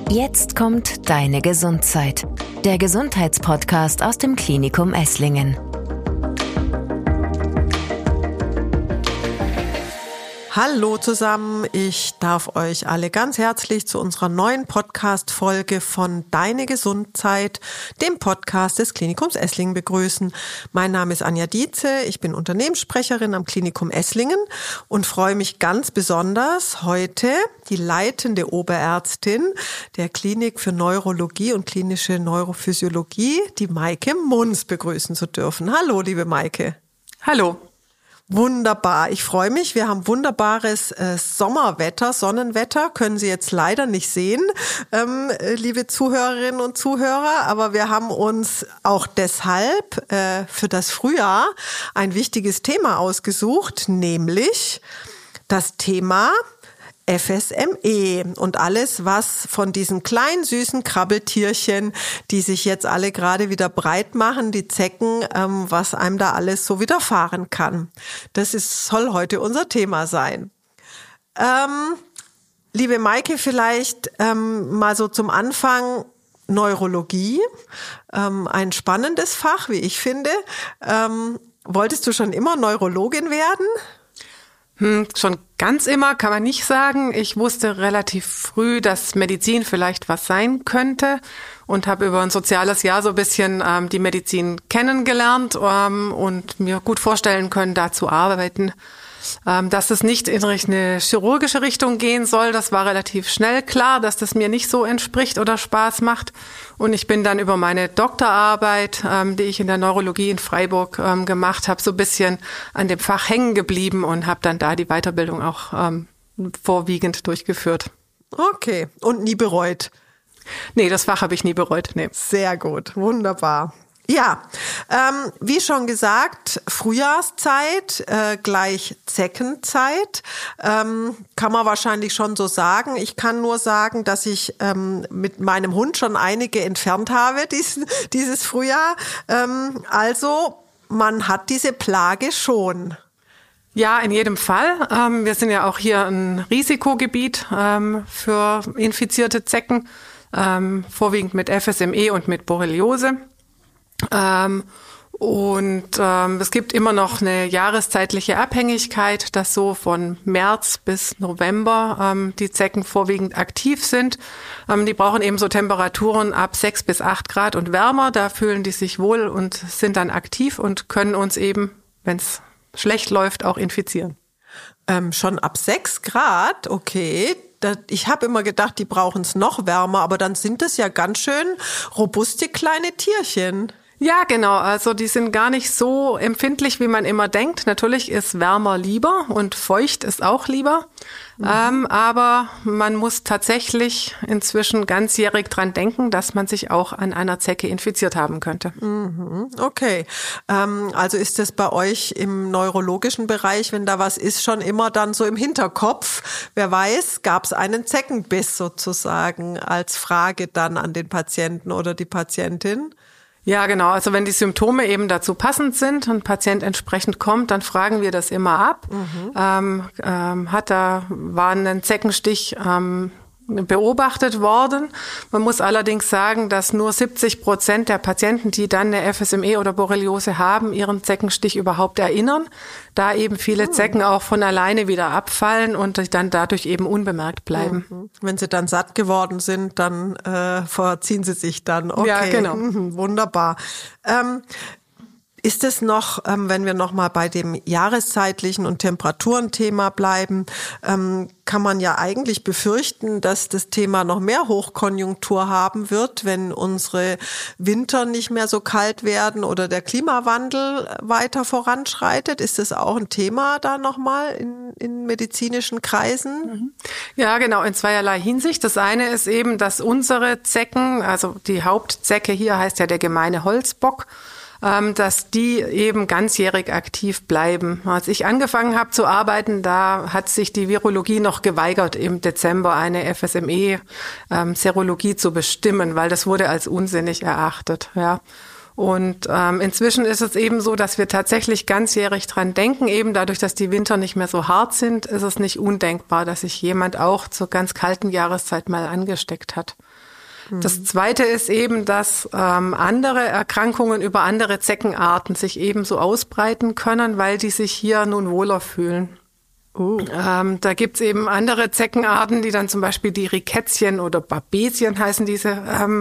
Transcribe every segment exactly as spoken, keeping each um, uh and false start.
Jetzt kommt Deine Gesundheit, der Gesundheitspodcast aus dem Klinikum Esslingen. Hallo zusammen, ich darf euch alle ganz herzlich zu unserer neuen Podcast-Folge von Deine Gesundheit, dem Podcast des Klinikums Esslingen begrüßen. Mein Name ist Anja Dietze, ich bin Unternehmenssprecherin am Klinikum Esslingen und freue mich ganz besonders, heute die leitende Oberärztin der Klinik für Neurologie und klinische Neurophysiologie, die Maike Munz, begrüßen zu dürfen. Hallo, liebe Maike. Hallo. Wunderbar, ich freue mich. Wir haben wunderbares äh, Sommerwetter, Sonnenwetter, können Sie jetzt leider nicht sehen, ähm, äh, liebe Zuhörerinnen und Zuhörer, aber wir haben uns auch deshalb äh, für das Frühjahr ein wichtiges Thema ausgesucht, nämlich das Thema F S M E und alles, was von diesen kleinen süßen Krabbeltierchen, die sich jetzt alle gerade wieder breit machen, die Zecken, ähm, was einem da alles so widerfahren kann. Das ist, soll heute unser Thema sein. Ähm, liebe Maike, vielleicht ähm, mal so zum Anfang Neurologie, ähm, ein spannendes Fach, wie ich finde. Ähm, wolltest du schon immer Neurologin werden? Hm, schon ganz immer kann man nicht sagen. Ich wusste relativ früh, dass Medizin vielleicht was sein könnte und habe über ein soziales Jahr so ein bisschen ähm, die Medizin kennengelernt ähm, und mir gut vorstellen können, da zu arbeiten. Ähm, dass es nicht in eine chirurgische Richtung gehen soll, das war relativ schnell klar, dass das mir nicht so entspricht oder Spaß macht. Und ich bin dann über meine Doktorarbeit, ähm, die ich in der Neurologie in Freiburg ähm, gemacht habe, so ein bisschen an dem Fach hängen geblieben und habe dann da die Weiterbildung auch ähm, vorwiegend durchgeführt. Okay, und nie bereut? Nee, das Fach habe ich nie bereut, nee. Sehr gut, wunderbar. Ja, ähm, wie schon gesagt, Frühjahrszeit äh, gleich Zeckenzeit, ähm, kann man wahrscheinlich schon so sagen. Ich kann nur sagen, dass ich ähm, mit meinem Hund schon einige entfernt habe diesen, dieses Frühjahr. Ähm, also man hat diese Plage schon. Ja, in jedem Fall. Ähm, wir sind ja auch hier ein Risikogebiet ähm, für infizierte Zecken, ähm, vorwiegend mit F S M E und mit Borreliose. Ähm, und ähm, es gibt immer noch eine jahreszeitliche Abhängigkeit, dass so von März bis November ähm, die Zecken vorwiegend aktiv sind. Ähm, die brauchen eben so Temperaturen ab sechs bis acht Grad und wärmer. Da fühlen die sich wohl und sind dann aktiv und können uns eben, wenn es schlecht läuft, auch infizieren. Ähm, schon ab sechs Grad, okay. Ich habe immer gedacht, die brauchen es noch wärmer, aber dann sind es ja ganz schön robuste kleine Tierchen. Ja, genau. Also die sind gar nicht so empfindlich, wie man immer denkt. Natürlich ist wärmer lieber und feucht ist auch lieber. Mhm. Ähm, aber man muss tatsächlich inzwischen ganzjährig dran denken, dass man sich auch an einer Zecke infiziert haben könnte. Mhm. Okay. Ähm, also ist das bei euch im neurologischen Bereich, wenn da was ist, schon immer dann so im Hinterkopf? Wer weiß, gab es einen Zeckenbiss sozusagen als Frage dann an den Patienten oder die Patientin? Ja, genau. Also wenn die Symptome eben dazu passend sind und ein Patient entsprechend kommt, dann fragen wir das immer ab. Mhm. Ähm, ähm, hat da, war ein Zeckenstich ähm, beobachtet worden. Man muss allerdings sagen, dass nur siebzig Prozent der Patienten, die dann eine F S M E oder Borreliose haben, ihren Zeckenstich überhaupt erinnern, da eben viele Zecken auch von alleine wieder abfallen und dann dadurch eben unbemerkt bleiben. Mhm. Wenn sie dann satt geworden sind, dann äh, verziehen sie sich dann. Okay. Ja, genau. Mhm, wunderbar. Ähm, Ist es noch, ähm, wenn wir noch mal bei dem jahreszeitlichen und Temperaturenthema bleiben, ähm, kann man ja eigentlich befürchten, dass das Thema noch mehr Hochkonjunktur haben wird, wenn unsere Winter nicht mehr so kalt werden oder der Klimawandel weiter voranschreitet. Ist das auch ein Thema da noch mal in, in medizinischen Kreisen? Ja, genau, in zweierlei Hinsicht. Das eine ist eben, dass unsere Zecken, also die Hauptzecke hier heißt ja der gemeine Holzbock, dass die eben ganzjährig aktiv bleiben. Als ich angefangen habe zu arbeiten, da hat sich die Virologie noch geweigert, im Dezember eine F S M E-Serologie zu bestimmen, weil das wurde als unsinnig erachtet. Ja. Und ähm, inzwischen ist es eben so, dass wir tatsächlich ganzjährig dran denken. Eben dadurch, dass die Winter nicht mehr so hart sind, ist es nicht undenkbar, dass sich jemand auch zur ganz kalten Jahreszeit mal angesteckt hat. Mhm. Das Zweite ist eben, dass ähm, andere Erkrankungen über andere Zeckenarten sich ebenso ausbreiten können, weil die sich hier nun wohler fühlen. Uh. Ähm, da gibt's eben andere Zeckenarten, die dann zum Beispiel die Rickettien oder Babesien heißen diese ähm,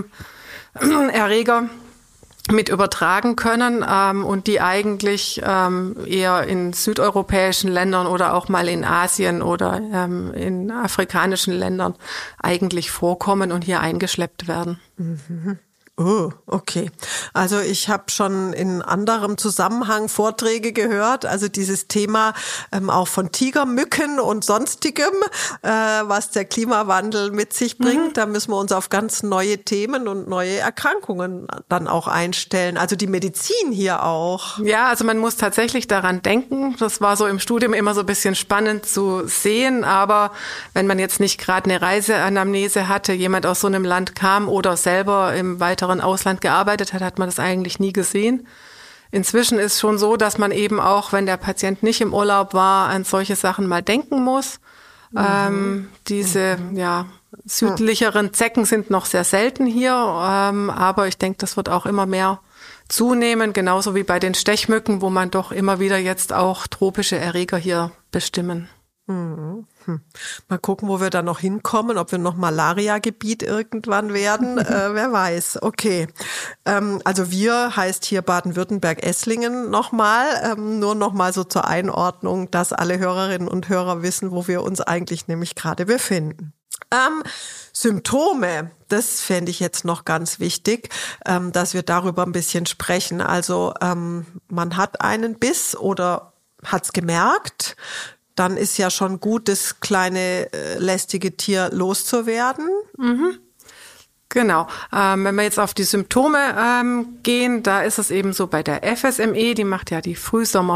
Erreger, mit übertragen können ähm, und die eigentlich ähm, eher in südeuropäischen Ländern oder auch mal in Asien oder ähm, in afrikanischen Ländern eigentlich vorkommen und hier eingeschleppt werden. Mhm. Oh, okay. Also ich habe schon in anderem Zusammenhang Vorträge gehört, also dieses Thema ähm, auch von Tigermücken und sonstigem, äh, was der Klimawandel mit sich bringt. Mhm. Da müssen wir uns auf ganz neue Themen und neue Erkrankungen dann auch einstellen. Also die Medizin hier auch. Ja, also man muss tatsächlich daran denken. Das war so im Studium immer so ein bisschen spannend zu sehen, aber wenn man jetzt nicht gerade eine Reiseanamnese hatte, jemand aus so einem Land kam oder selber im weiteren Ausland gearbeitet hat, hat man das eigentlich nie gesehen. Inzwischen ist schon so, dass man eben auch, wenn der Patient nicht im Urlaub war, an solche Sachen mal denken muss. Mhm. Ähm, diese mhm. ja südlicheren Zecken sind noch sehr selten hier, ähm, aber ich denke, das wird auch immer mehr zunehmen, genauso wie bei den Stechmücken, wo man doch immer wieder jetzt auch tropische Erreger hier bestimmen. Mhm. Hm. Mal gucken, wo wir da noch hinkommen, ob wir noch Malaria-Gebiet irgendwann werden, äh, wer weiß. Okay, ähm, also wir heißt hier Baden-Württemberg-Esslingen nochmal, ähm, nur nochmal so zur Einordnung, dass alle Hörerinnen und Hörer wissen, wo wir uns eigentlich nämlich gerade befinden. Ähm, Symptome, das fände ich jetzt noch ganz wichtig, ähm, dass wir darüber ein bisschen sprechen. Also ähm, man hat einen Biss oder hat's gemerkt, dann ist ja schon gut, das kleine äh, lästige Tier loszuwerden. Mhm. Genau. Ähm, wenn wir jetzt auf die Symptome ähm, gehen, da ist es eben so bei der F S M E, die macht ja die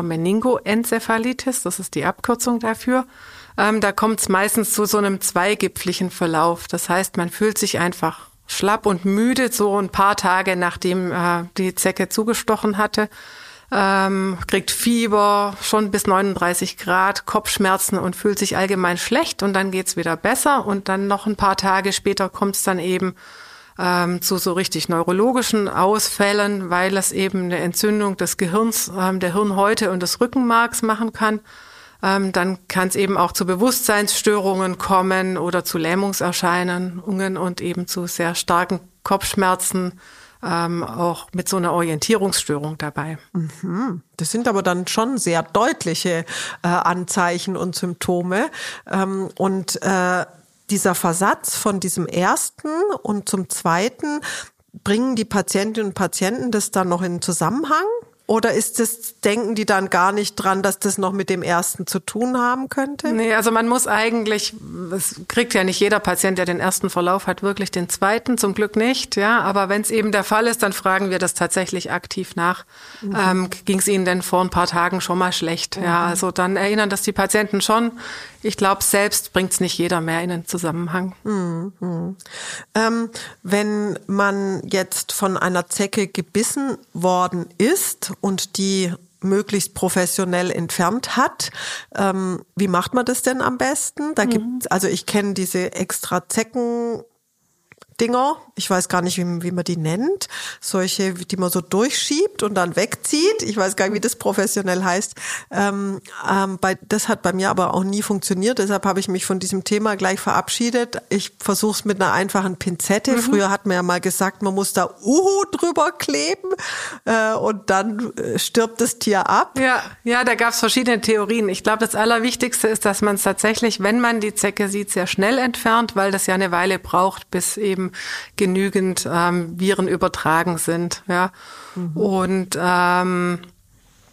Frühsommer-Meningoenzephalitis, das ist die Abkürzung dafür. Ähm, da kommt es meistens zu so einem zweigipfligen Verlauf. Das heißt, man fühlt sich einfach schlapp und müde, so ein paar Tage nachdem äh, die Zecke zugestochen hatte. Ähm, kriegt Fieber, schon bis neununddreißig Grad, Kopfschmerzen und fühlt sich allgemein schlecht und dann geht's wieder besser und dann noch ein paar Tage später kommt es dann eben ähm, zu so richtig neurologischen Ausfällen, weil es eben eine Entzündung des Gehirns, ähm, der Hirnhäute und des Rückenmarks machen kann. Ähm, dann kann es eben auch zu Bewusstseinsstörungen kommen oder zu Lähmungserscheinungen und eben zu sehr starken Kopfschmerzen, Ähm, auch mit so einer Orientierungsstörung dabei. Mhm. Das sind aber dann schon sehr deutliche äh, Anzeichen und Symptome. Ähm, und äh, dieser Versatz von diesem ersten und zum zweiten, bringen die Patientinnen und Patienten das dann noch in Zusammenhang? Oder ist das, denken die dann gar nicht dran, dass das noch mit dem ersten zu tun haben könnte? Nee, also man muss eigentlich, es kriegt ja nicht jeder Patient, der den ersten Verlauf hat, wirklich den zweiten, zum Glück nicht, ja. Aber wenn es eben der Fall ist, dann fragen wir das tatsächlich aktiv nach. Mhm. Ähm, ging es Ihnen denn vor ein paar Tagen schon mal schlecht? Mhm. Ja, also dann erinnern das die Patienten schon. Ich glaube, selbst bringt es nicht jeder mehr in den Zusammenhang. Mhm. Ähm, wenn man jetzt von einer Zecke gebissen worden ist und die möglichst professionell entfernt hat, ähm, wie macht man das denn am besten? Da mhm. gibt's, also ich kenne diese extra Zecken Dinger, ich weiß gar nicht, wie, wie man die nennt, solche, die man so durchschiebt und dann wegzieht. Ich weiß gar nicht, wie das professionell heißt. Ähm, ähm, bei, das hat bei mir aber auch nie funktioniert, deshalb habe ich mich von diesem Thema gleich verabschiedet. Ich versuche es mit einer einfachen Pinzette. Mhm. Früher hat man ja mal gesagt, man muss da Uhu drüber kleben äh, und dann äh, stirbt das Tier ab. Ja, ja, da gab es verschiedene Theorien. Ich glaube, das Allerwichtigste ist, dass man es tatsächlich, wenn man die Zecke sieht, sehr schnell entfernt, weil das ja eine Weile braucht, bis eben genügend ähm, Viren übertragen sind. Ja. Mhm. Und ähm,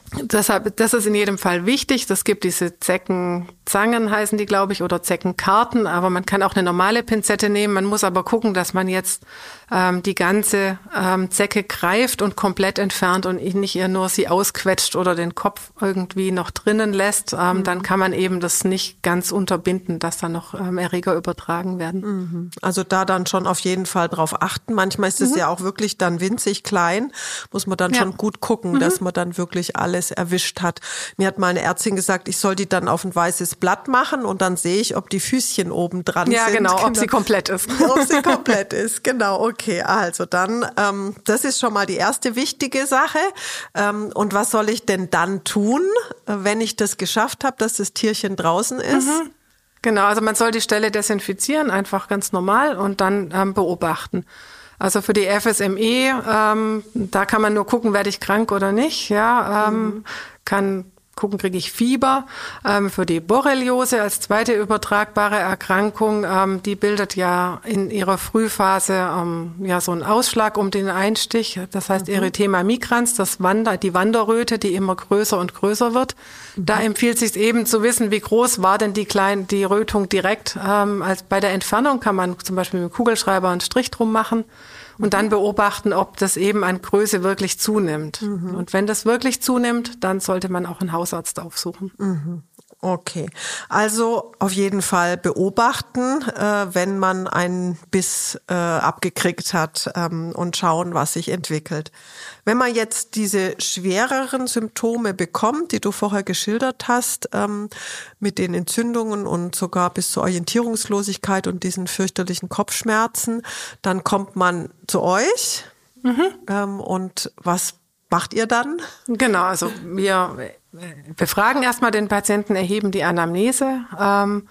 Deshalb, das ist in jedem Fall wichtig. Es gibt diese Zeckenzangen, heißen die, glaube ich, oder Zeckenkarten. Aber man kann auch eine normale Pinzette nehmen. Man muss aber gucken, dass man jetzt ähm, die ganze ähm, Zecke greift und komplett entfernt und nicht ihr nur sie ausquetscht oder den Kopf irgendwie noch drinnen lässt. Ähm, mhm. Dann kann man eben das nicht ganz unterbinden, dass da noch ähm, Erreger übertragen werden. Mhm. Also da dann schon auf jeden Fall drauf achten. Manchmal ist es mhm. ja auch wirklich dann winzig klein. Muss man dann ja. schon gut gucken, mhm. dass man dann wirklich alles erwischt hat. Mir hat meine Ärztin gesagt, ich soll die dann auf ein weißes Blatt machen und dann sehe ich, ob die Füßchen oben dran ja, sind. Ja, genau, ob genau. sie komplett ist. Ob sie komplett ist, genau. Okay, also dann, ähm, das ist schon mal die erste wichtige Sache. Ähm, und was soll ich denn dann tun, wenn ich das geschafft habe, dass das Tierchen draußen ist? Mhm. Genau, also man soll die Stelle desinfizieren, einfach ganz normal und dann ähm, beobachten. Also für die F S M E, ähm, da kann man nur gucken, werde ich krank oder nicht. Ja, ähm, mhm. kann gucken, kriege ich Fieber. Ähm, für die Borreliose als zweite übertragbare Erkrankung, ähm, die bildet ja in ihrer Frühphase ähm, ja so einen Ausschlag um den Einstich. Das heißt mhm. Erythema migrans, das Wander, die Wanderröte, die immer größer und größer wird. Mhm. Da empfiehlt sich eben zu wissen, wie groß war denn die kleine die Rötung direkt. Ähm, als bei der Entfernung kann man zum Beispiel mit dem Kugelschreiber einen Strich drum machen. Und dann beobachten, ob das eben an Größe wirklich zunimmt. Mhm. Und wenn das wirklich zunimmt, dann sollte man auch einen Hausarzt aufsuchen. Mhm. Okay, also auf jeden Fall beobachten, äh, wenn man einen Biss äh, abgekriegt hat ähm, und schauen, was sich entwickelt. Wenn man jetzt diese schwereren Symptome bekommt, die du vorher geschildert hast, ähm, mit den Entzündungen und sogar bis zur Orientierungslosigkeit und diesen fürchterlichen Kopfschmerzen, dann kommt man zu euch. Mhm. Ähm, und was macht ihr dann? Genau, also wir befragen erstmal den Patienten, erheben die Anamnese ähm,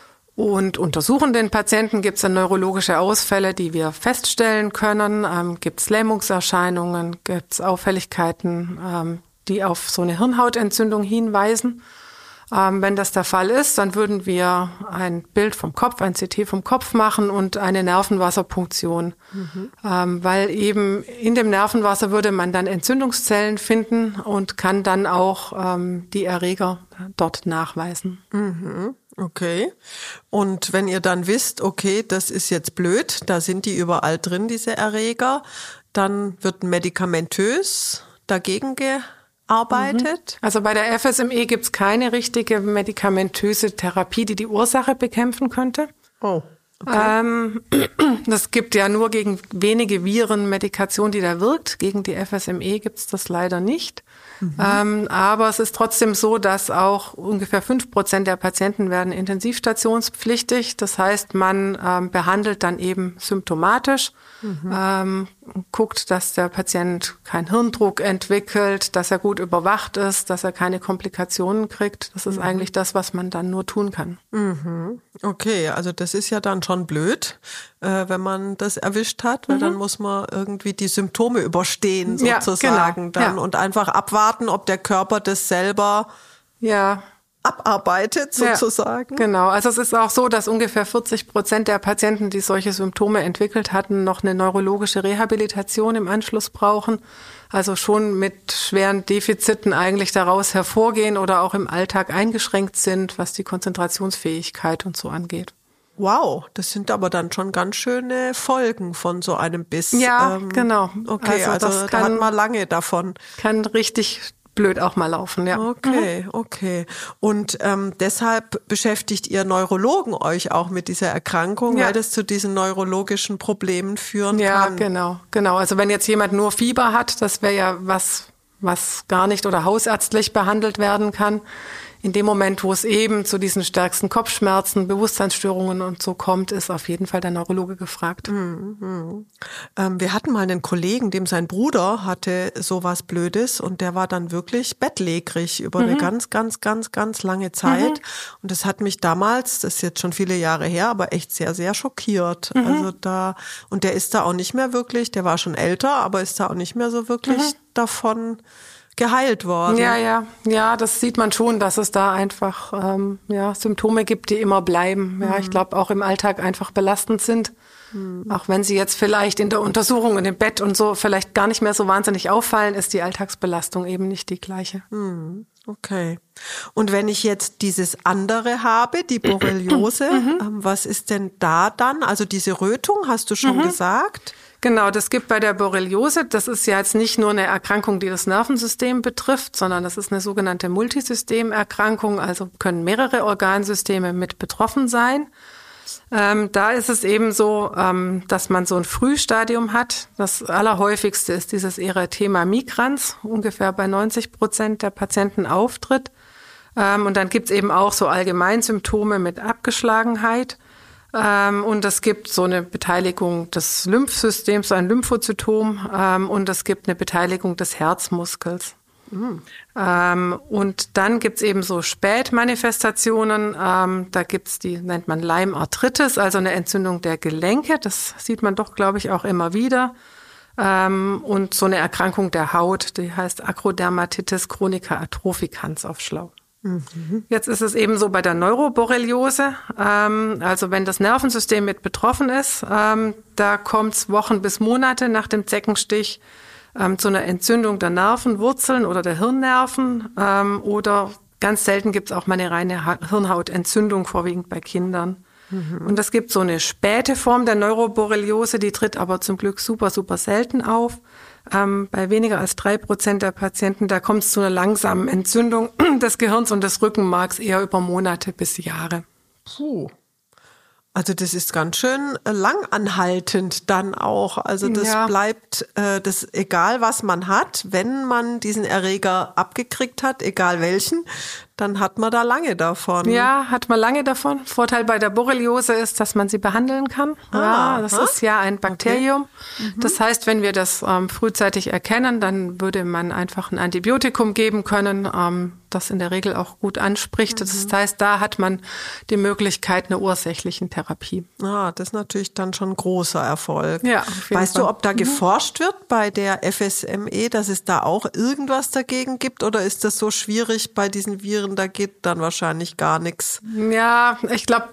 und untersuchen den Patienten. Gibt es dann neurologische Ausfälle, die wir feststellen können? Ähm, gibt es Lähmungserscheinungen? Gibt es Auffälligkeiten, ähm, die auf so eine Hirnhautentzündung hinweisen? Ähm, wenn das der Fall ist, dann würden wir ein Bild vom Kopf, ein C T vom Kopf machen und eine Nervenwasserpunktion. Mhm. Ähm, weil eben in dem Nervenwasser würde man dann Entzündungszellen finden und kann dann auch ähm, die Erreger dort nachweisen. Mhm. Okay. Und wenn ihr dann wisst, okay, das ist jetzt blöd, da sind die überall drin, diese Erreger, dann wird medikamentös dagegen ge arbeitet? Also bei der F S M E gibt's keine richtige medikamentöse Therapie, die die Ursache bekämpfen könnte. Oh, okay. Ähm, das gibt ja nur gegen wenige Viren Medikation, die da wirkt. Gegen die F S M E gibt's das leider nicht. Mhm. Ähm, aber es ist trotzdem so, dass auch ungefähr fünf Prozent der Patienten werden intensivstationspflichtig. Das heißt, man ähm, behandelt dann eben symptomatisch, mhm. ähm, guckt, dass der Patient keinen Hirndruck entwickelt, dass er gut überwacht ist, dass er keine Komplikationen kriegt. Das ist mhm. eigentlich das, was man dann nur tun kann. Mhm. Okay, also das ist ja dann schon blöd, äh, wenn man das erwischt hat, weil mhm. dann muss man irgendwie die Symptome überstehen sozusagen ja, genau. dann ja. und einfach abwarten, ob der Körper das selber ja. abarbeitet sozusagen. Ja, genau, also es ist auch so, dass ungefähr vierzig Prozent der Patienten, die solche Symptome entwickelt hatten, noch eine neurologische Rehabilitation im Anschluss brauchen. Also schon mit schweren Defiziten eigentlich daraus hervorgehen oder auch im Alltag eingeschränkt sind, was die Konzentrationsfähigkeit und so angeht. Wow, das sind aber dann schon ganz schöne Folgen von so einem Biss. Ja, ähm, genau. Okay, also, also da hat man lange davon. Kann richtig blöd auch mal laufen, ja. Okay, mhm. okay. Und ähm, deshalb beschäftigt ihr Neurologen euch auch mit dieser Erkrankung, ja. weil das zu diesen neurologischen Problemen führen ja, kann. Ja, genau, genau. Also wenn jetzt jemand nur Fieber hat, das wäre ja was, was gar nicht oder hausärztlich behandelt werden kann. In dem Moment, wo es eben zu diesen stärksten Kopfschmerzen, Bewusstseinsstörungen und so kommt, ist auf jeden Fall der Neurologe gefragt. Mhm. Ähm, wir hatten mal einen Kollegen, dem sein Bruder hatte sowas Blödes und der war dann wirklich bettlägerig über mhm. eine ganz, ganz, ganz, ganz lange Zeit. Mhm. Und das hat mich damals, das ist jetzt schon viele Jahre her, aber echt sehr, sehr schockiert. Mhm. Also da, und der ist da auch nicht mehr wirklich, der war schon älter, aber ist da auch nicht mehr so wirklich mhm. davon geheilt worden. Ja, ja, ja, das sieht man schon, dass es da einfach ähm, ja, Symptome gibt, die immer bleiben. Ja, mhm. ich glaube auch im Alltag einfach belastend sind. Mhm. Auch wenn sie jetzt vielleicht in der Untersuchung und im Bett und so vielleicht gar nicht mehr so wahnsinnig auffallen, ist die Alltagsbelastung eben nicht die gleiche. Mhm. Okay. Und wenn ich jetzt dieses andere habe, die Borreliose, mhm. ähm, was ist denn da dann? Also diese Rötung, hast du schon mhm. gesagt? Genau, das gibt bei der Borreliose, das ist ja jetzt nicht nur eine Erkrankung, die das Nervensystem betrifft, sondern das ist eine sogenannte Multisystemerkrankung, also können mehrere Organsysteme mit betroffen sein. Ähm, da ist es eben so, ähm, dass man so ein Frühstadium hat. Das allerhäufigste ist dieses Erythema migrans, ungefähr bei neunzig Prozent der Patienten auftritt. Ähm, und dann gibt's eben auch so Allgemeinsymptome mit Abgeschlagenheit. Ähm, und es gibt so eine Beteiligung des Lymphsystems, so ein Lymphozytom, ähm, und es gibt eine Beteiligung des Herzmuskels. Mhm. Ähm, und dann gibt's eben so Spätmanifestationen. Ähm, da gibt's die, nennt man Leimarthritis, also eine Entzündung der Gelenke. Das sieht man doch, glaube ich, auch immer wieder. Ähm, und so eine Erkrankung der Haut, die heißt Acrodermatitis chronica atropicans auf Schlau. Mhm. Jetzt ist es eben so bei der Neuroborreliose, ähm, also wenn das Nervensystem mit betroffen ist, ähm, da kommt's Wochen bis Monate nach dem Zeckenstich ähm, zu einer Entzündung der Nervenwurzeln oder der Hirnnerven, ähm, oder ganz selten gibt's auch mal eine reine ha- Hirnhautentzündung, vorwiegend bei Kindern. Mhm. Und es gibt so eine späte Form der Neuroborreliose, die tritt aber zum Glück super, super selten auf. Ähm, bei weniger als drei Prozent der Patienten, da kommt es zu einer langsamen Entzündung des Gehirns und des Rückenmarks, eher über Monate bis Jahre. Puh. Also das ist ganz schön langanhaltend dann auch. Also das ja. bleibt, äh, das egal was man hat, wenn man diesen Erreger abgekriegt hat, egal welchen, dann hat man da lange davon. Ja, hat man lange davon. Vorteil bei der Borreliose ist, dass man sie behandeln kann. Ah, ja, das ha? ist ja ein Bakterium. Okay. Mhm. Das heißt, wenn wir das ähm, frühzeitig erkennen, dann würde man einfach ein Antibiotikum geben können, ähm, das in der Regel auch gut anspricht. Mhm. Das heißt, da hat man die Möglichkeit einer ursächlichen Therapie. Ah, das ist natürlich dann schon ein großer Erfolg. Ja, auf jeden weißt Fall. du, ob da mhm. geforscht wird bei der F S M E, dass es da auch irgendwas dagegen gibt? Oder ist das so schwierig bei diesen Viren? Da geht dann wahrscheinlich gar nichts. Ja, ich glaube,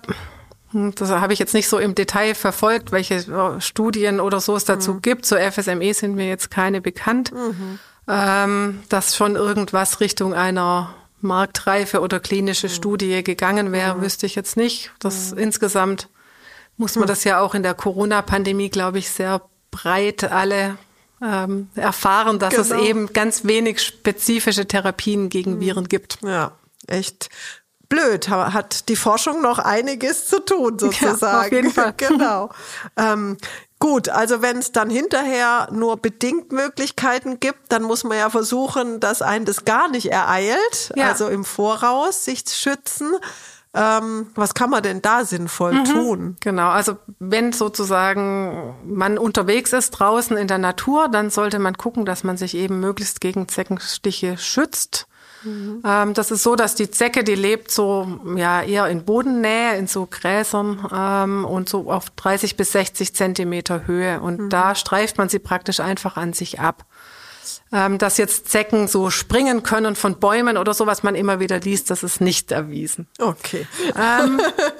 das habe ich jetzt nicht so im Detail verfolgt, welche Studien oder so es dazu mhm. gibt. Zur F S M E sind mir jetzt keine bekannt. Mhm. Ähm, dass schon irgendwas Richtung einer Marktreife oder klinische mhm. Studie gegangen wäre, mhm. wüsste ich jetzt nicht. Das mhm. insgesamt muss man mhm. das ja auch in der Corona-Pandemie, glaube ich, sehr breit alle ähm, erfahren, dass genau. es eben ganz wenig spezifische Therapien gegen mhm. Viren gibt. Ja. Echt blöd, hat die Forschung noch einiges zu tun, sozusagen. Ja, auf jeden Fall. Genau. Ähm, gut, also wenn es dann hinterher nur bedingt Möglichkeiten gibt, dann muss man ja versuchen, dass einen das gar nicht ereilt, ja. also im Voraus sich schützen. Ähm, was kann man denn da sinnvoll mhm. tun? Genau, also wenn sozusagen man unterwegs ist draußen in der Natur, dann sollte man gucken, dass man sich eben möglichst gegen Zeckenstiche schützt. Mhm. Ähm, das ist so, dass die Zecke, die lebt so ja eher in Bodennähe, in so Gräsern ähm, und so auf dreißig bis sechzig Zentimeter Höhe. Und mhm. da streift man sie praktisch einfach an sich ab. Ähm, dass jetzt Zecken so springen können von Bäumen oder so, was man immer wieder liest, das ist nicht erwiesen. Okay. Ähm,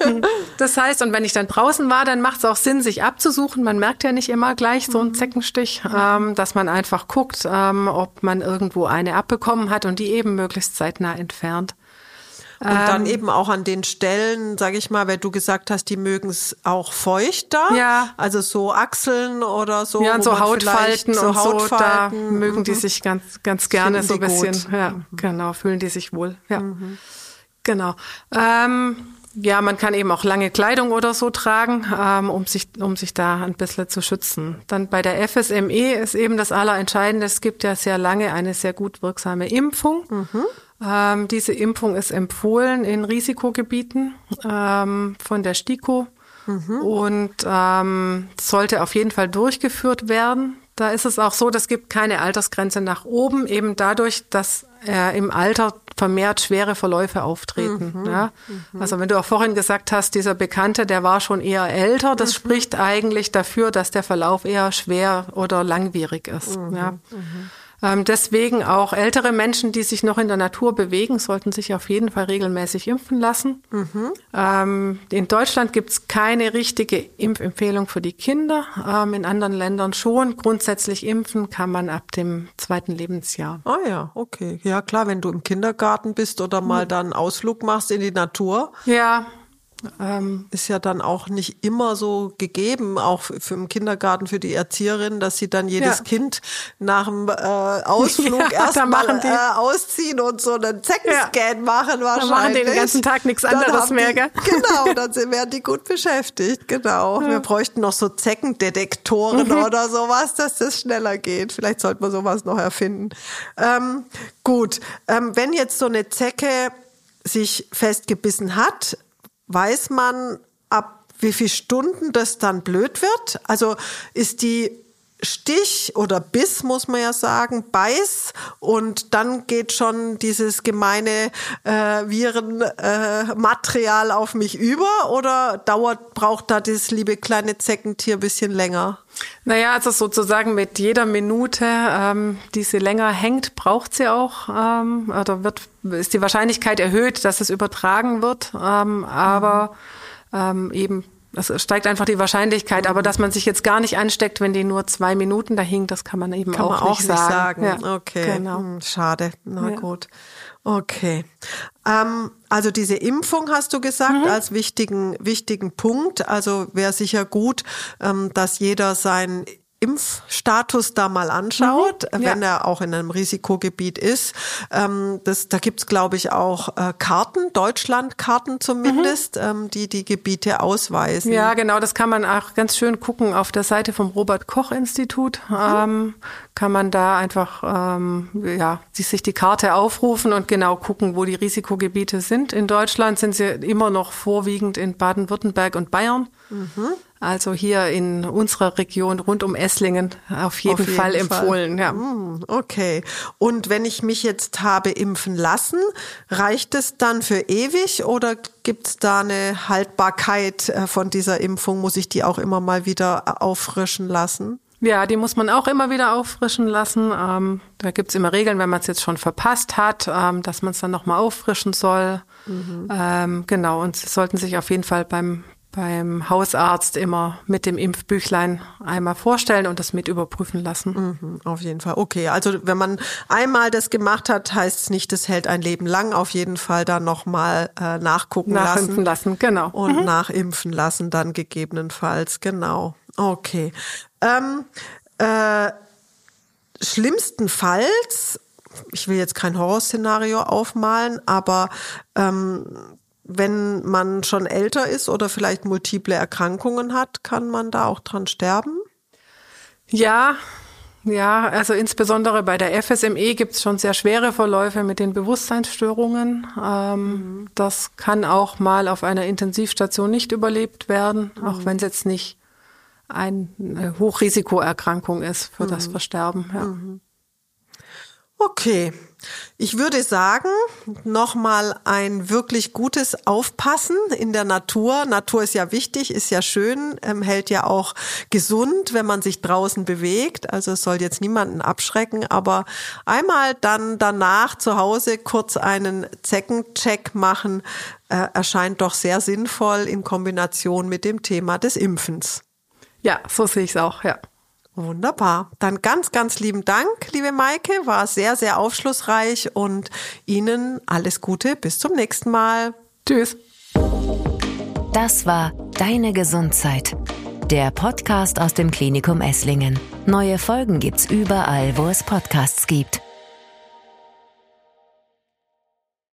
das heißt, und wenn ich dann draußen war, dann macht es auch Sinn, sich abzusuchen. Man merkt ja nicht immer gleich so einen Zeckenstich, ähm, dass man einfach guckt, ähm, ob man irgendwo eine abbekommen hat und die eben möglichst zeitnah entfernt. Und dann eben auch an den Stellen, sage ich mal, weil du gesagt hast, die mögen es auch feuchter, ja. also so Achseln oder so. Ja, und so Hautfalten so und Hautfalten. so, da mögen mhm. die sich ganz ganz gerne so ein bisschen, gut. ja, mhm. genau, fühlen die sich wohl, ja, mhm. genau. Ähm, ja, man kann eben auch lange Kleidung oder so tragen, ähm, um sich um sich da ein bisschen zu schützen. Dann bei der F S M E ist eben das Allerentscheidende, es gibt ja sehr lange eine sehr gut wirksame Impfung. Mhm. Ähm, diese Impfung ist empfohlen in Risikogebieten ähm, von der STIKO mhm. und ähm, sollte auf jeden Fall durchgeführt werden. Da ist es auch so, es gibt keine Altersgrenze nach oben, eben dadurch, dass äh, im Alter vermehrt schwere Verläufe auftreten. Mhm. Ja? Mhm. Also wenn du auch vorhin gesagt hast, dieser Bekannte, der war schon eher älter, das mhm. spricht eigentlich dafür, dass der Verlauf eher schwer oder langwierig ist. Mhm. Ja? Mhm. Ähm, deswegen auch ältere Menschen, die sich noch in der Natur bewegen, sollten sich auf jeden Fall regelmäßig impfen lassen. Mhm. Ähm, in Deutschland gibt es keine richtige Impfempfehlung für die Kinder. Ähm, in anderen Ländern schon. Grundsätzlich impfen kann man ab dem zweiten Lebensjahr. Ah ja, okay. Ja klar, wenn du im Kindergarten bist oder mal dann einen Ausflug machst in die Natur. Ja. Ähm, ist ja dann auch nicht immer so gegeben, auch für, für im Kindergarten für die Erzieherin, dass sie dann jedes ja. Kind nach dem äh, Ausflug ja, erstmal äh, ausziehen und so einen Zeckenscan ja. machen wahrscheinlich. Dann machen die den ganzen Tag nichts anderes mehr, die, gell? Genau, dann werden die gut beschäftigt, genau. Ja. Wir bräuchten noch so Zeckendetektoren mhm. oder sowas, dass das schneller geht. Vielleicht sollte man sowas noch erfinden. Ähm, gut, ähm, wenn jetzt so eine Zecke sich festgebissen hat, weiß man, ab wie viel Stunden das dann blöd wird? Also ist die Stich oder Biss, muss man ja sagen, Beiß und dann geht schon dieses gemeine äh, Virenmaterial äh, auf mich über oder dauert, braucht da das liebe kleine Zeckentier ein bisschen länger? Naja, also sozusagen mit jeder Minute, ähm, die sie länger hängt, braucht sie auch, ähm, oder wird, ist die Wahrscheinlichkeit erhöht, dass es übertragen wird, ähm, aber ähm, eben, es steigt einfach die Wahrscheinlichkeit, aber dass man sich jetzt gar nicht ansteckt, wenn die nur zwei Minuten da hing, das kann man eben kann auch, man auch nicht nicht sagen. sagen. Ja, okay, genau. hm, schade, na ja. gut. Okay, ähm, also diese Impfung hast du gesagt mhm. als wichtigen wichtigen Punkt. Also wäre sicher gut, ähm, dass jeder seinen Impfstatus da mal anschaut, mhm, ja. wenn er auch in einem Risikogebiet ist. Ähm, das, da gibt's glaube ich, auch äh, Karten, Deutschlandkarten zumindest, mhm. ähm, die die Gebiete ausweisen. Ja, genau, das kann man auch ganz schön gucken auf der Seite vom Robert-Koch-Institut. Mhm. Ähm, kann man da einfach ähm, ja, sich die Karte aufrufen und genau gucken, wo die Risikogebiete sind. In Deutschland sind sie immer noch vorwiegend in Baden-Württemberg und Bayern. Mhm. Also hier in unserer Region rund um Esslingen auf jeden, auf jeden Fall empfohlen. Fall. Ja. Okay. Und wenn ich mich jetzt habe impfen lassen, reicht es dann für ewig oder gibt es da eine Haltbarkeit von dieser Impfung? Muss ich die auch immer mal wieder auffrischen lassen? Ja, die muss man auch immer wieder auffrischen lassen. Ähm, da gibt's immer Regeln, wenn man es jetzt schon verpasst hat, ähm, dass man es dann nochmal auffrischen soll. Mhm. Ähm, genau, und Sie sollten sich auf jeden Fall beim beim Hausarzt immer mit dem Impfbüchlein einmal vorstellen und das mit überprüfen lassen. Mhm, auf jeden Fall. Okay, also wenn man einmal das gemacht hat, heißt es nicht, das hält ein Leben lang. Auf jeden Fall dann nochmal äh, nachgucken lassen. Nachimpfen lassen, genau. Und mhm. nachimpfen lassen dann gegebenenfalls, genau. Okay. Ähm, äh, schlimmstenfalls, ich will jetzt kein Horrorszenario aufmalen, aber ähm, wenn man schon älter ist oder vielleicht multiple Erkrankungen hat, kann man da auch dran sterben? Ja, ja, also insbesondere bei der F S M E gibt es schon sehr schwere Verläufe mit den Bewusstseinsstörungen. Ähm, mhm. Das kann auch mal auf einer Intensivstation nicht überlebt werden, mhm. auch wenn es jetzt nicht eine Hochrisikoerkrankung ist für mhm. das Versterben. Ja. Mhm. Okay, ich würde sagen, nochmal ein wirklich gutes Aufpassen in der Natur. Natur ist ja wichtig, ist ja schön, ähm, hält ja auch gesund, wenn man sich draußen bewegt. Also es soll jetzt niemanden abschrecken, aber einmal dann danach zu Hause kurz einen Zeckencheck machen, äh, erscheint doch sehr sinnvoll in Kombination mit dem Thema des Impfens. Ja, so sehe ich es auch, ja. Wunderbar. Dann ganz, ganz lieben Dank, liebe Maike. War sehr, sehr aufschlussreich und Ihnen alles Gute. Bis zum nächsten Mal. Tschüss. Das war Deine Gesundheit, der Podcast aus dem Klinikum Esslingen. Neue Folgen gibt's überall, wo es Podcasts gibt.